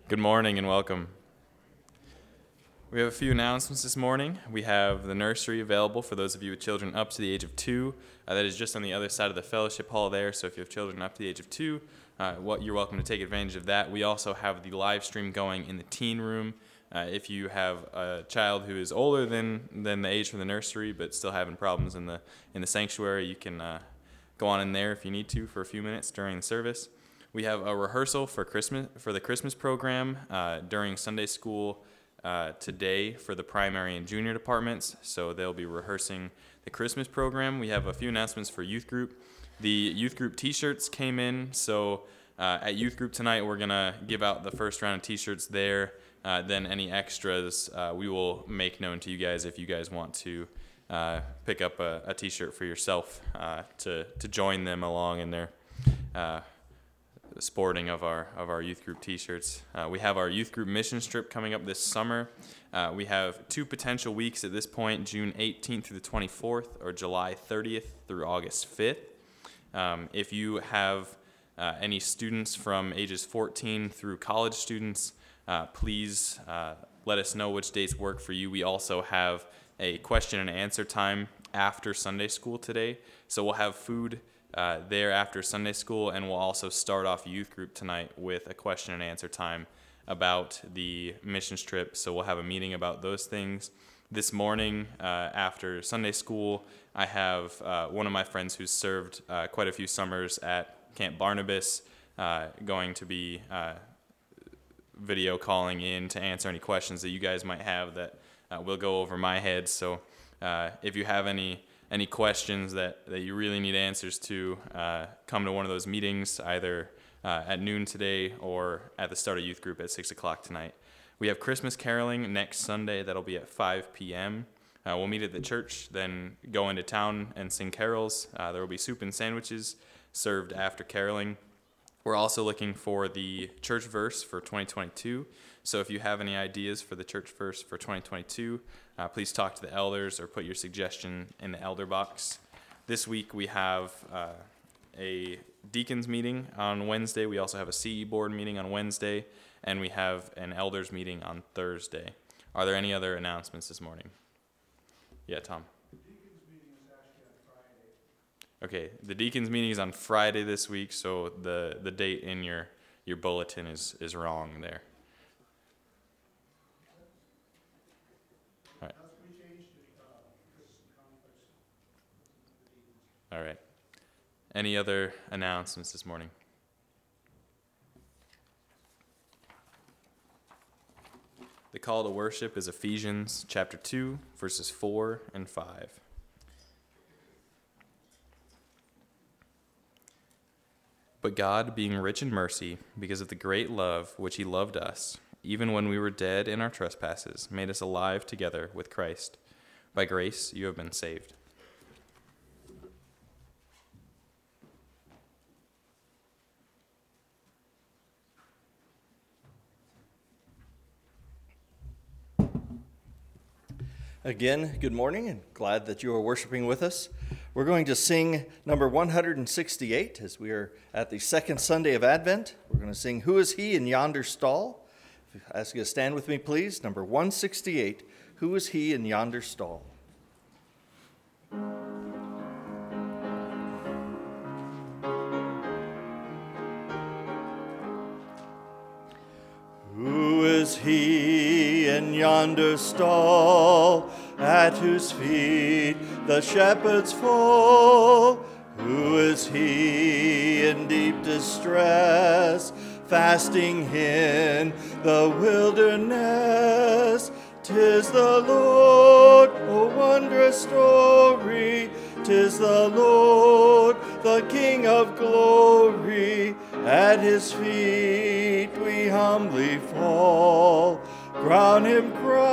Good morning and welcome. We have a few announcements this morning. We have the nursery available for those of you with children up to the age of 2. That is just on the other side of the fellowship hall there, so if you have children up to the age of 2, you're welcome to take advantage of that. We also have the live stream going in the teen room. If you have a child who is older than the age for the nursery but still having problems in the sanctuary, you can go on in there if you need to for a few minutes during the service. We have a rehearsal for the Christmas program during Sunday school today for the primary and junior departments, so they'll be rehearsing the Christmas program. We have a few announcements for youth group. The youth group t-shirts came in, so at youth group tonight we're going to give out the first round of t-shirts there. Then any extras we will make known to you guys if you guys want to pick up a t-shirt for yourself to join them along in their sporting of our youth group t-shirts. We have our youth group mission trip coming up this summer. We have 2 potential weeks at this point, June 18th through the 24th or July 30th through August 5th. If you have any students from ages 14 through college students, please let us know which dates work for you. We also have a question and answer time after Sunday school today, so we'll have food there after Sunday school, and we'll also start off youth group tonight with a question and answer time about the missions trip, so we'll have a meeting about those things. This morning after Sunday school, I have one of my friends who's served quite a few summers at Camp Barnabas going to be video calling in to answer any questions that you guys might have that will go over my head, so if you have any questions that you really need answers to, come to one of those meetings either at noon today or at the start of youth group at 6 o'clock tonight. We have Christmas caroling next Sunday. That'll be at 5 p.m. We'll meet at the church, then go into town and sing carols. There will be soup and sandwiches served after caroling. We're also looking for the church verse for 2022. So if you have any ideas for the church verse for 2022, please talk to the elders or put your suggestion in the elder box. This week we have a deacons meeting on Wednesday. We also have a CE board meeting on Wednesday, and we have an elders meeting on Thursday. Are there any other announcements this morning? Yeah, Tom. The deacons meeting is actually on Friday. Okay, the deacons meeting is on Friday this week, so the date in your bulletin is wrong there. All right. We changed it because of some conflicts with the deacons. All right. Any other announcements this morning? The call to worship is Ephesians chapter 2, verses 4 and 5. But God, being rich in mercy, because of the great love which he loved us, even when we were dead in our trespasses, made us alive together with Christ. By grace you have been saved. Again, good morning, and glad that you are worshiping with us. We're going to sing number 168 as we are at the second Sunday of Advent. We're going to sing Who Is He in Yonder Stall? I ask you to stand with me, please. Number 168, Who Is He in Yonder Stall? Who is he in yonder stall, at whose feet the shepherds fall? Who is he in deep distress, fasting in the wilderness? 'Tis the Lord, oh wondrous story, 'tis the Lord, the King of glory. At his feet we humbly fall, crown him,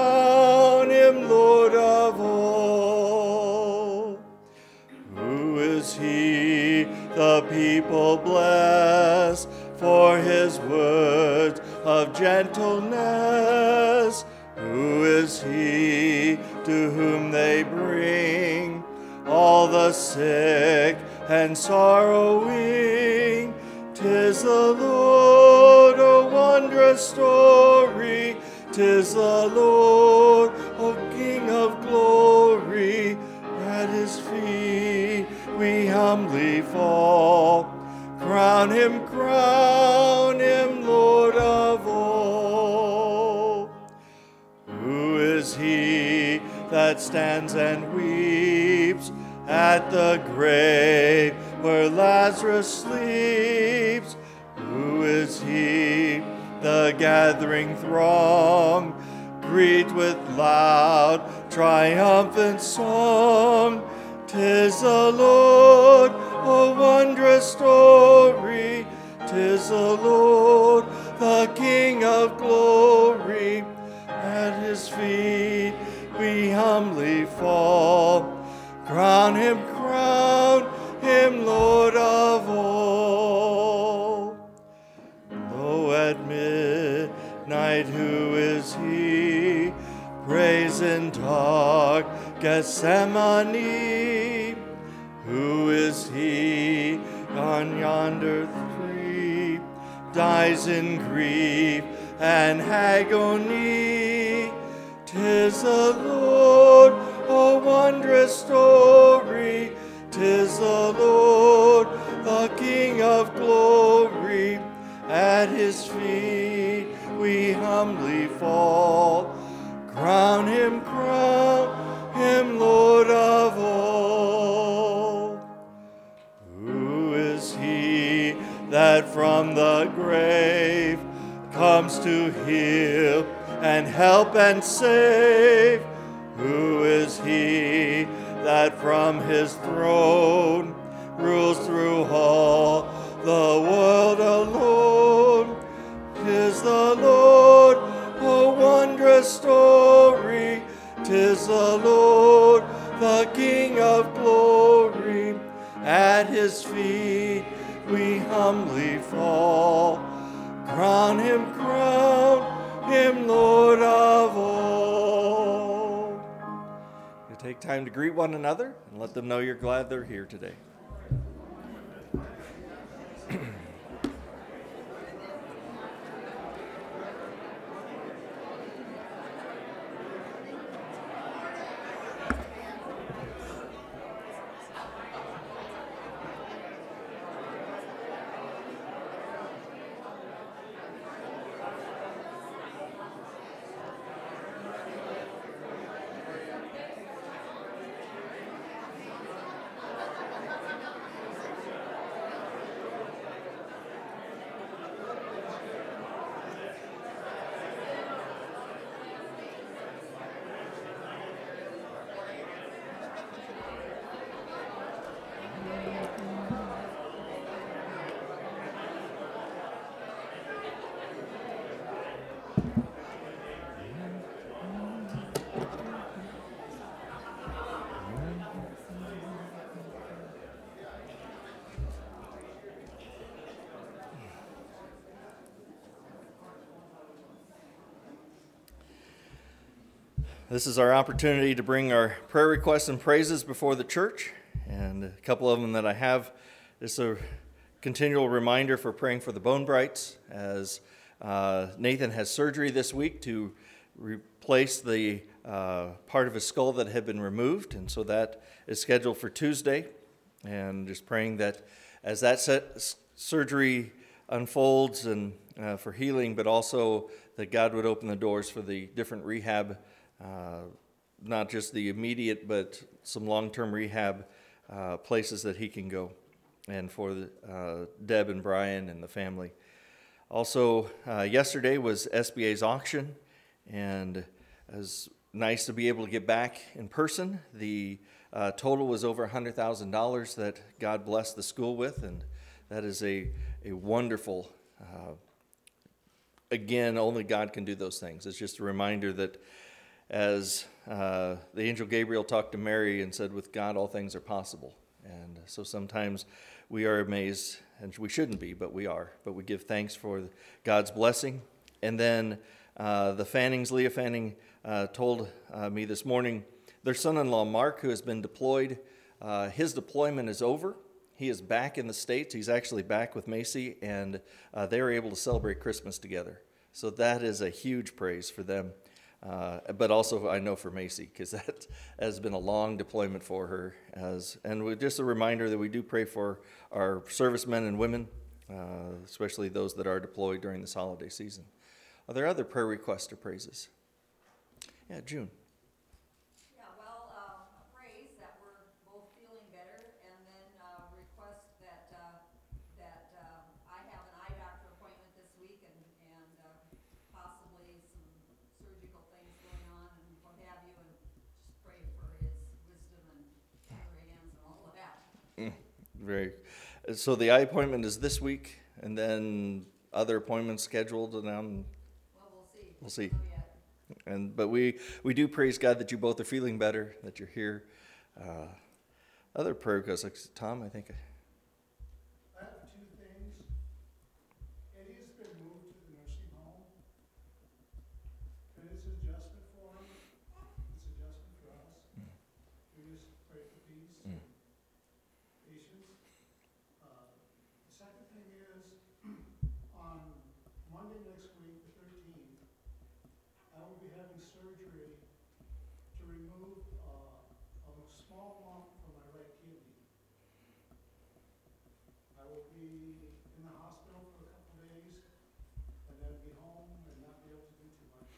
Lord of all. Who is he the people bless for his words of gentleness? Who is he to whom they bring all the sick and sorrowing? 'Tis the Lord, a wondrous story. 'Tis the Lord, O King of glory. At his feet we humbly fall. Crown him, Lord of all. Who is he that stands and weeps at the grave where Lazarus sleeps? Who is he the gathering throng greet with loud triumphant song? 'Tis the Lord, a wondrous story. 'Tis the Lord, the King of glory. At his feet we humbly fall. Crown him, Lord of all. Lo, at midnight, who is he? Praise in dark Gethsemane. Who is he on yonder tree? Dies in grief and agony. 'Tis the Lord, a wondrous story. 'Tis the Lord, the King of glory. At his feet we humbly fall. Crown him, Lord of all. Who is he that from the grave comes to heal and help and save? Who is he that from his throne rules through all the world alone? 'Tis the Lord, a wondrous story. 'Tis the Lord, the King of glory. At his feet we humbly fall. Crown him, Lord of all. You take time to greet one another and let them know you're glad they're here today. This is our opportunity to bring our prayer requests and praises before the church, and a couple of them that I have is a continual reminder for praying for the Bone Brights, as Nathan has surgery this week to replace the part of his skull that had been removed, and so that is scheduled for Tuesday, and just praying that as that surgery unfolds and for healing, but also that God would open the doors for the different rehab, not just the immediate, but some long-term rehab places that he can go, and for Deb and Brian and the family. Also, yesterday was SBA's auction, and it was nice to be able to get back in person. The total was over $100,000 that God blessed the school with, and that is a wonderful, again, only God can do those things. It's just a reminder that as the angel Gabriel talked to Mary and said, with God all things are possible. And so sometimes we are amazed, and we shouldn't be, but we are. But we give thanks for God's blessing. And then the Fannings, Leah Fanning, told me this morning, their son-in-law Mark, who has been deployed, his deployment is over. He is back in the States. He's actually back with Macy, and they were able to celebrate Christmas together. So that is a huge praise for them. But also I know for Macy, because that has been a long deployment for her. Just a reminder that we do pray for our servicemen and women, especially those that are deployed during this holiday season. Are there other prayer requests or praises? Yeah, June. Yeah, well, praise that we're both feeling better, and then request that I have an eye doctor appointment this week, and possibly some surgical things going on and what have you, and just pray for his wisdom and clear hands and all of that. So the eye appointment is this week, and then other appointments scheduled, and Well, we'll see. We'll see. Not yet. But we do praise God that you both are feeling better, that you're here. Other prayer requests, like Tom, I think. I have two things. Eddie's been moved to the nursing home. And it's an adjustment for him. It's an adjustment for us. We just pray for peace and patience. The second thing is, on Monday next week, the 13th, I will be having surgery to remove a small lump from my right kidney. I will be in the hospital for a couple days, and then be home and not be able to do too much.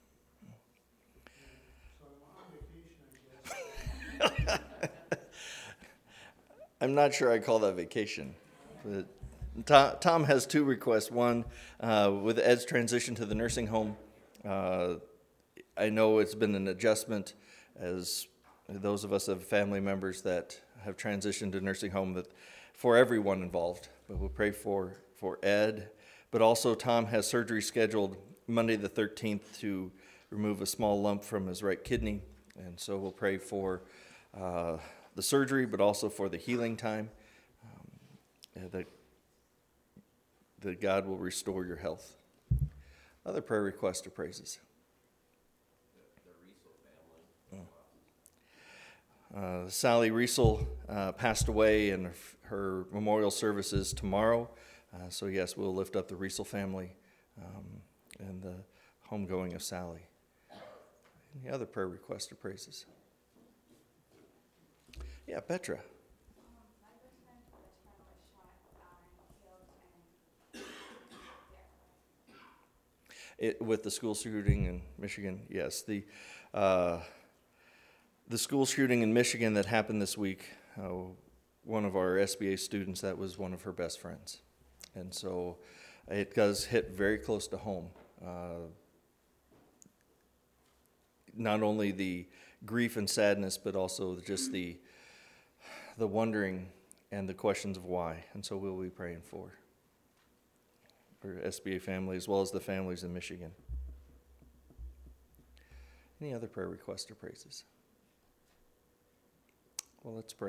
So I'm on vacation, I guess. I'm not sure I call that vacation. But Tom has two requests. One, with Ed's transition to the nursing home, I know it's been an adjustment, as those of us have family members that have transitioned to nursing home, that for everyone involved. But we'll pray for Ed. But also Tom has surgery scheduled Monday the 13th to remove a small lump from his right kidney. And so we'll pray for the surgery, but also for the healing time, that God will restore your health. Other prayer requests or praises? Sally Riesel passed away, and her memorial service is tomorrow. So yes, we'll lift up the Riesel family and the homegoing of Sally. Any other prayer requests or praises? Yeah, Petra. My best friend was shot and killed, and With the school shooting in Michigan, yes. The school shooting in Michigan that happened this week, one of our SBA students, that was one of her best friends. And so it does hit very close to home. Not only the grief and sadness, but also just the wondering and the questions of why. And so we'll be praying for SBA family as well as the families in Michigan. Any other prayer requests or praises? Well, let's pray.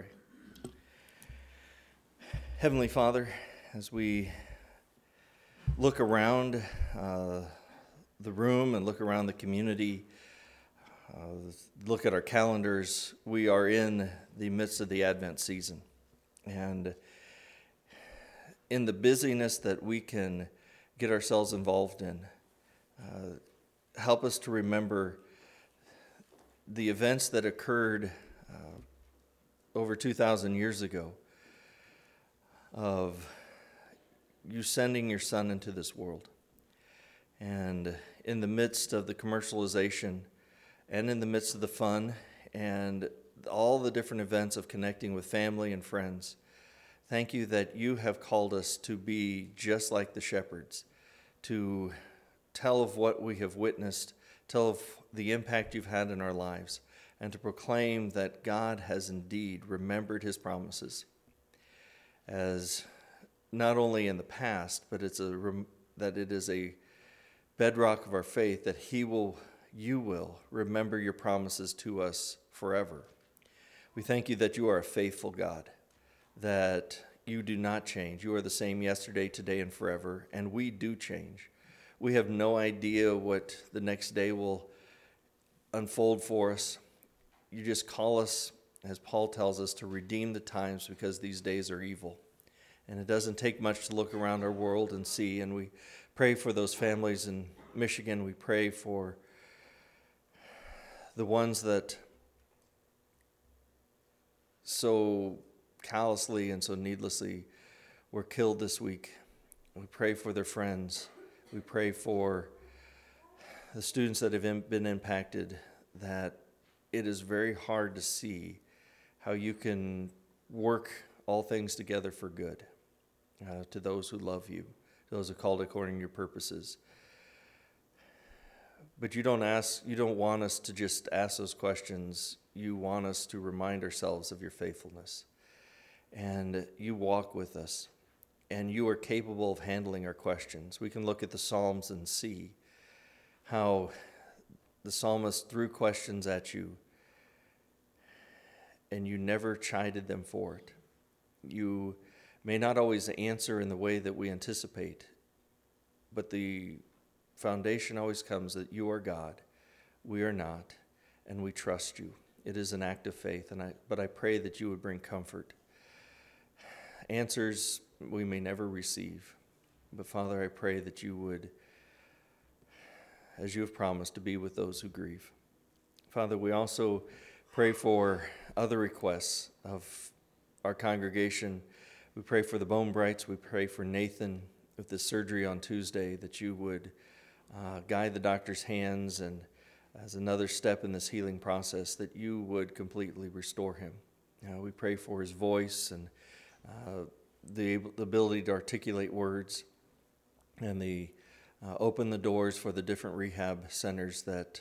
Heavenly Father, as we look around the room and look around the community, look at our calendars, we are in the midst of the Advent season. And in the busyness that we can get ourselves involved in, help us to remember the events that occurred over 2,000 years ago, of you sending your Son into this world. And in the midst of the commercialization, and in the midst of the fun, and all the different events of connecting with family and friends, thank you that you have called us to be just like the shepherds, to tell of what we have witnessed, tell of the impact you've had in our lives, and to proclaim that God has indeed remembered his promises, as not only in the past, but that it is a bedrock of our faith that you will remember your promises to us forever. We thank you that you are a faithful God, that you do not change. You are the same yesterday, today, and forever, and we do change. We have no idea what the next day will unfold for us. You just call us, as Paul tells us, to redeem the times because these days are evil. And it doesn't take much to look around our world and see, and we pray for those families and Michigan. We pray for the ones that so callously and so needlessly were killed this week. We pray for their friends. We pray for the students that have been impacted, that it is very hard to see how you can work all things together for good to those who love you, to those who are called according to your purposes. But you don't want us to just ask those questions. You want us to remind ourselves of your faithfulness. And you walk with us, and you are capable of handling our questions. We can look at the Psalms and see how the psalmist threw questions at you, and you never chided them for it. You may not always answer in the way that we anticipate, but the foundation always comes that you are God, we are not, and we trust you. It is an act of faith, but I pray that you would bring comfort. Answers we may never receive, but Father, I pray that you would, as you have promised, to be with those who grieve. Father, we also pray for other requests of our congregation. We pray for the Bonebrights. We pray for Nathan with the surgery on Tuesday, that you would guide the doctor's hands, and as another step in this healing process, that you would completely restore him. We pray for his voice and the ability to articulate words, and open the doors for the different rehab centers that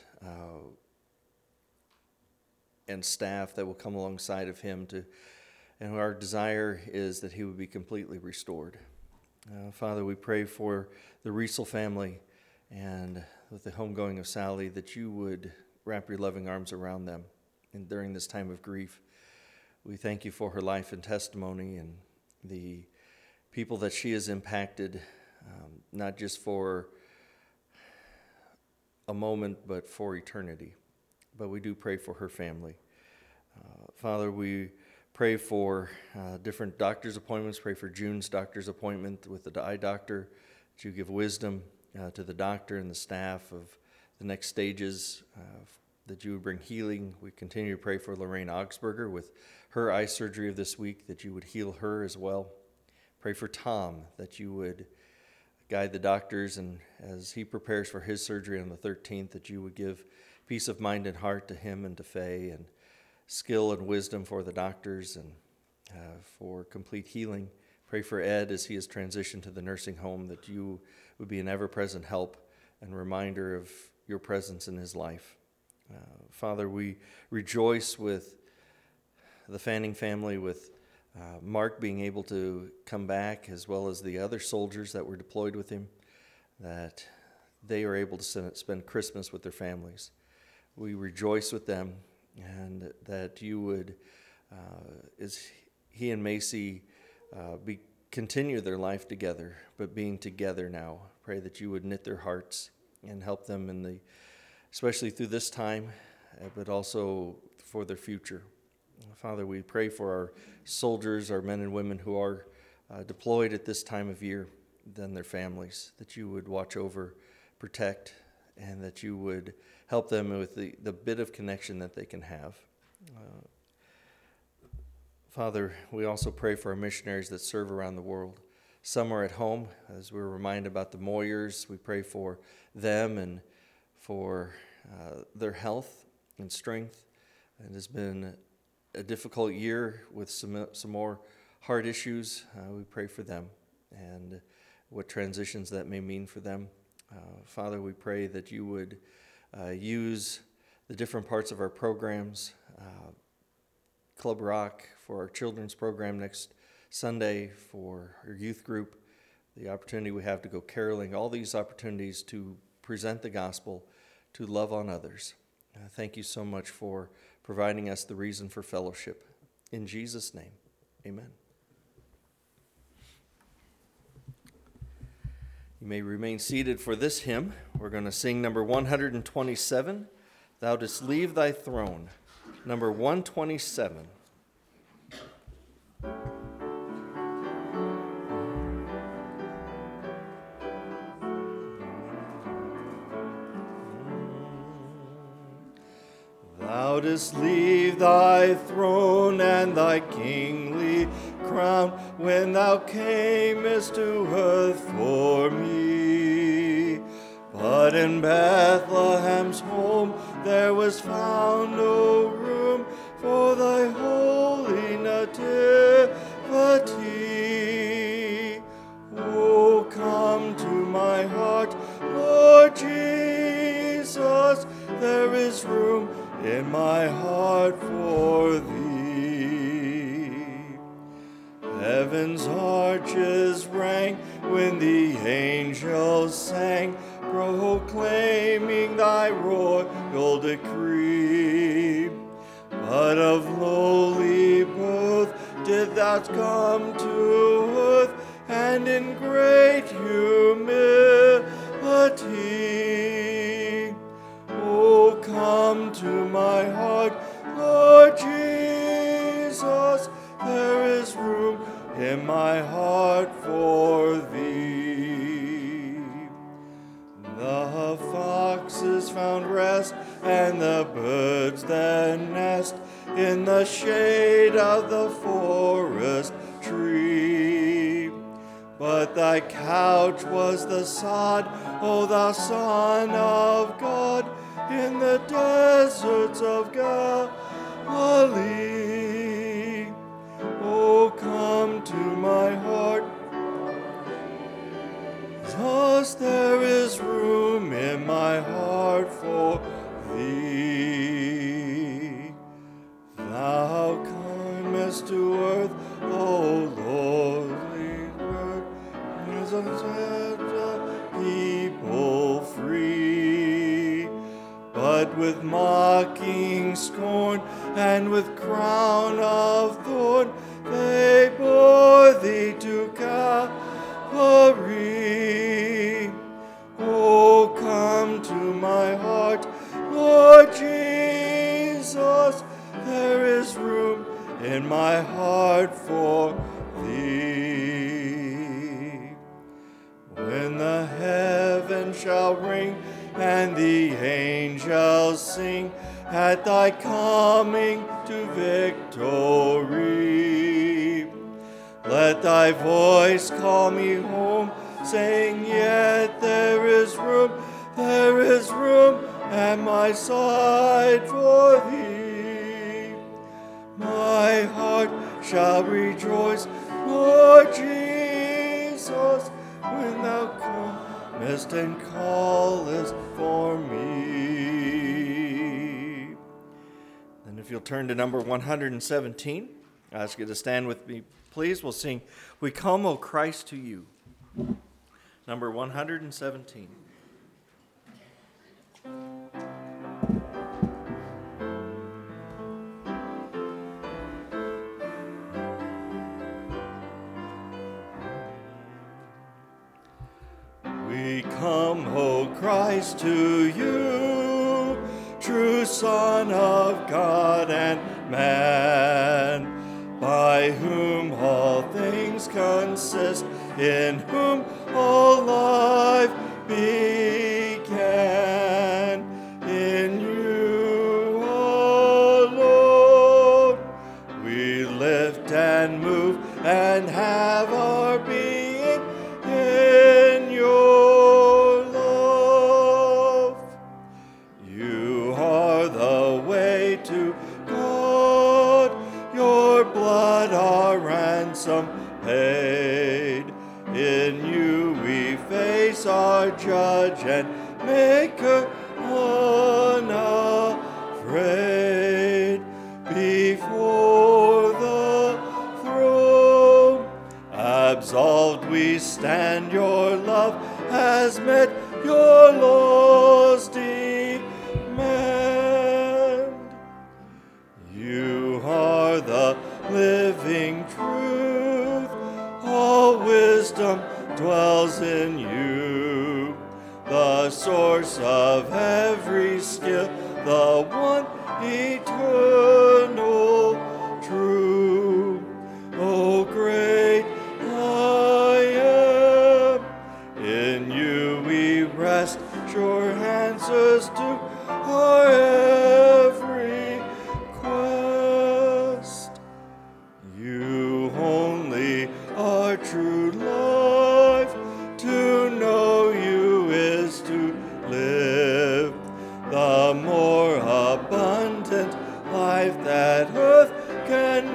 and staff that will come alongside of him and our desire is that he would be completely restored. Father, we pray for the Riesel family, and with the homegoing of Sally, that you would wrap your loving arms around them and during this time of grief. We thank you for her life and testimony and the people that she has impacted, not just for a moment, but for eternity. But we do pray for her family. Father, we pray for different doctor's appointments. Pray for June's doctor's appointment with the eye doctor, that you give wisdom to the doctor and the staff of the next stages, that you would bring healing. We continue to pray for Lorraine Augsburger with her eye surgery of this week, that you would heal her as well. Pray for Tom, that you would guide the doctors, and as he prepares for his surgery on the 13th, that you would give peace of mind and heart to him and to Faye, and skill and wisdom for the doctors, and for complete healing. Pray for Ed as he has transitioned to the nursing home, that you would be an ever-present help and reminder of your presence in his life. Father, we rejoice with the Fanning family, with Mark being able to come back, as well as the other soldiers that were deployed with him, that they are able to spend Christmas with their families. We rejoice with them, and that you would, as he and Macy continue their life together, but being together now, pray that you would knit their hearts and help them especially through this time, but also for their future. Father, we pray for our soldiers, our men and women who are deployed at this time of year, then their families, that you would watch over, protect, and that you would help them with the bit of connection that they can have. Father, we also pray for our missionaries that serve around the world. Some are at home, as we're reminded about the Moyers. We pray for them and for their health and strength. It has been a difficult year with some more heart issues. We pray for them and what transitions that may mean for them. Father, we pray that you would use the different parts of our programs, Club Rock for our children's program next Sunday, for our youth group, the opportunity we have to go caroling, all these opportunities to present the gospel, to love on others. Thank you so much for providing us the reason for fellowship. In Jesus' name, amen. You may remain seated for this hymn. We're going to sing number 127, Thou Didst Leave Thy Throne. Number 127. Thou didst leave thy throne and thy kingly crown when thou camest to earth for me. But in Bethlehem's home there was found no room for thy holy nativity. Oh, come to my heart, Lord Jesus, there is room in my heart for thee. Heaven's arches rang when the angels sang, proclaiming thy royal decree. But of lowly birth did thou come to earth, and in great humility. Oh, come to my heart, Lord Jesus, there is room in my heart for thee. The foxes found rest, and the birds their nest in the shade of the forest tree. But thy couch was the sod, O thou Son of God, in the deserts of Galilee. Oh, come to my heart, Jesus, there is room in my heart for thee. Thou comest to earth, O lowly bird, as a people free. But with mocking scorn and with crown of thorn they bore thee to Calvary. Oh, come to my heart, Lord Jesus, there is room in my heart for thee. When the heavens shall ring and the angels sing at thy coming to victory, let thy voice call me home, saying, yet there is room at my side for thee. My heart shall rejoice, Lord Jesus, when thou comest and callest for me. And if you'll turn to number 117, I ask you to stand with me, please. We'll sing, We Come, O Christ, to You. Number 117. We come, O Christ, to you, true Son of God and man, by whom all things consist, in whom all life began. In you alone we lift and move and have our being in your love. You are the way to God, your blood our ransom paid. In you we face our judge and maker unafraid. Before the throne absolved we stand, your love has met your law's demand. You are the living truth, all wisdom dwells in you, the source of every skill, the one eternal true. O great I am, in you we rest, sure answers to our every live, the more abundant life that earth can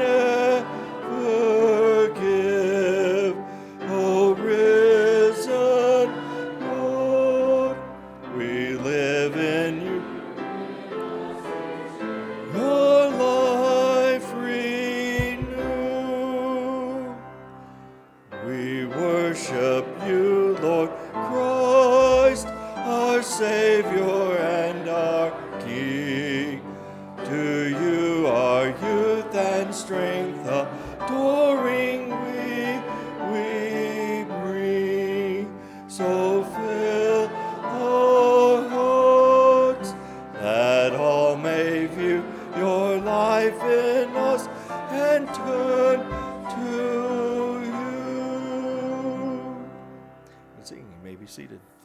never give. O risen Lord, we live in you. Your life renew. We worship you, Lord Christ, our Savior and our King. To you our youth and strength adoring we bring. So fill our hearts that all may view your life in us and turn to you. You may be seated.